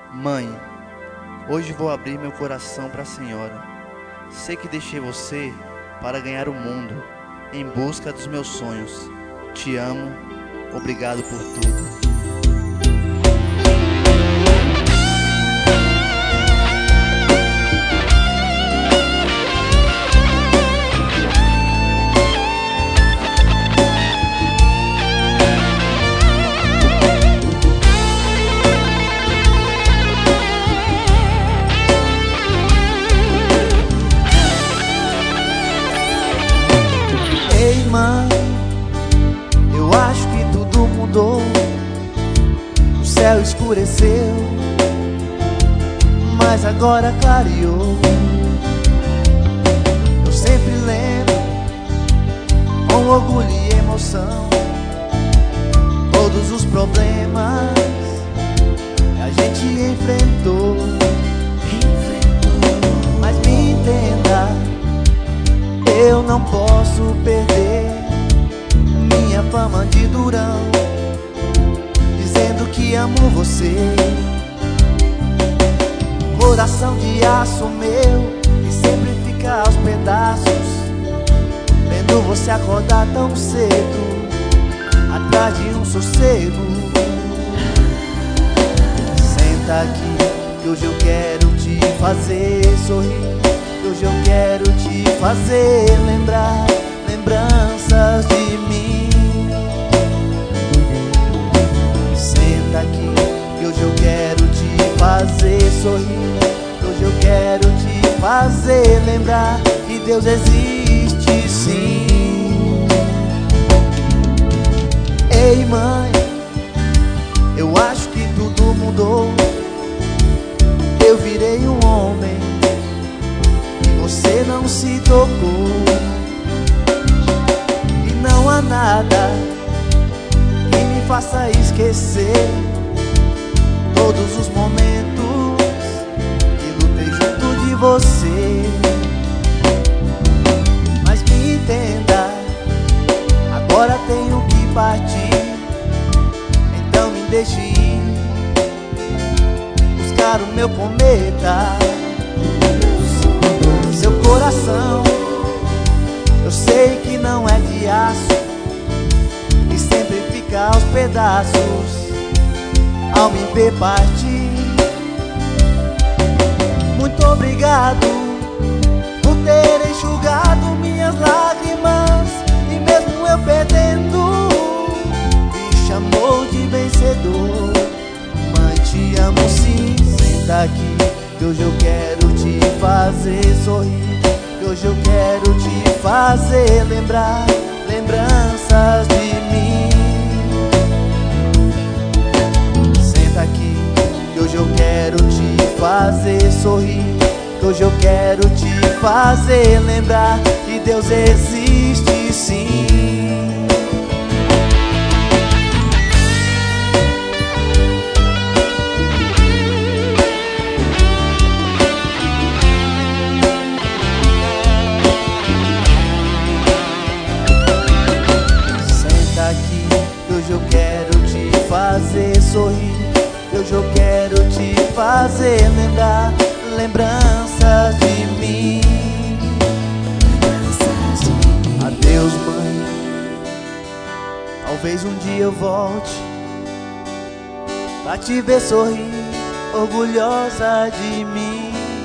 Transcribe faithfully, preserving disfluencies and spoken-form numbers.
Mãe, hoje vou abrir meu coração para a senhora. Sei que deixei você para ganhar o mundo, em busca dos meus sonhos. Te amo, obrigado por tudo. Ei, mãe, eu acho que tudo mudou. O céu escureceu, mas agora clareou. Eu sempre lembro, com orgulho e emoção, todos os problemas que a gente enfrentou. Mas me entenda, eu não posso perder minha fama de durão, dizendo que amo você. Coração de aço meu, que sempre fica aos pedaços, vendo você acordar tão cedo, atrás de um sossego. Senta aqui, que hoje eu quero te fazer sorrir. Hoje eu quero te fazer lembrar lembranças de mim. Senta aqui, que hoje eu quero te fazer sorrir. Hoje eu quero te fazer lembrar que Deus existe sim. Ei, mãe, eu acho que tudo mudou. Eu virei um homem, você não se tocou. E não há nada que me faça esquecer todos os momentos que lutei junto de você. Mas me entenda, agora tenho que partir, então me deixe ir buscar o meu cometa. Seu coração, eu sei que não é de aço, e sempre fica aos pedaços ao me ver partir. Muito obrigado por ter enxugado minhas lágrimas, e mesmo eu perdendo, me chamou de vencedor. Mãe, te amo sim. Senta aqui, que hoje eu quero te fazer sorrir. Que hoje eu quero te fazer lembrar lembranças de mim. Senta aqui, que hoje eu quero te fazer sorrir. Que hoje eu quero te fazer lembrar que Deus existe sim. Hoje eu quero te fazer sorrir. Hoje eu quero te fazer lembrar lembranças de mim. Adeus, mãe, talvez um dia eu volte pra te ver sorrir, orgulhosa de mim.